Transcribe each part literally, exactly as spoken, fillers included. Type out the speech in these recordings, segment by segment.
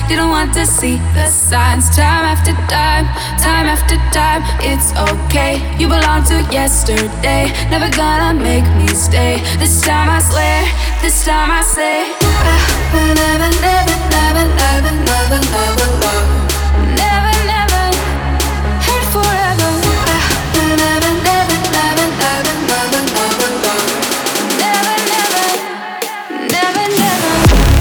didn't want to see the signs. Time after time, time after time, it's okay. You belong to yesterday, never gonna make me stay. This time I swear, this time I say, I will never, never, never, never, never, never love. Never, never, hurt forever. I will never, never, never, never, never, never love. Never, never, never, never.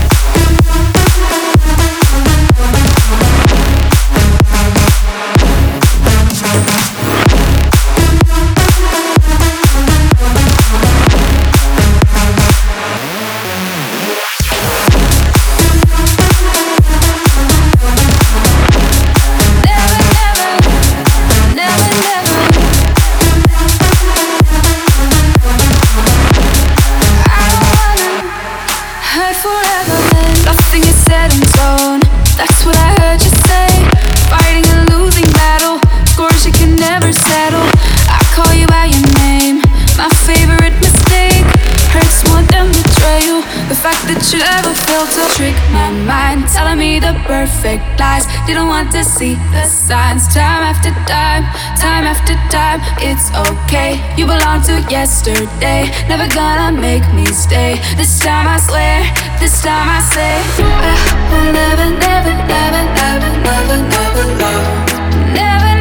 Should ever fail to trick my mind, telling me the perfect lies, didn't want to see the signs. Time after time, time after time, it's okay. You belong to yesterday, never gonna make me stay. This time I swear, this time I say, I will never, never, never, never, never, never love. Never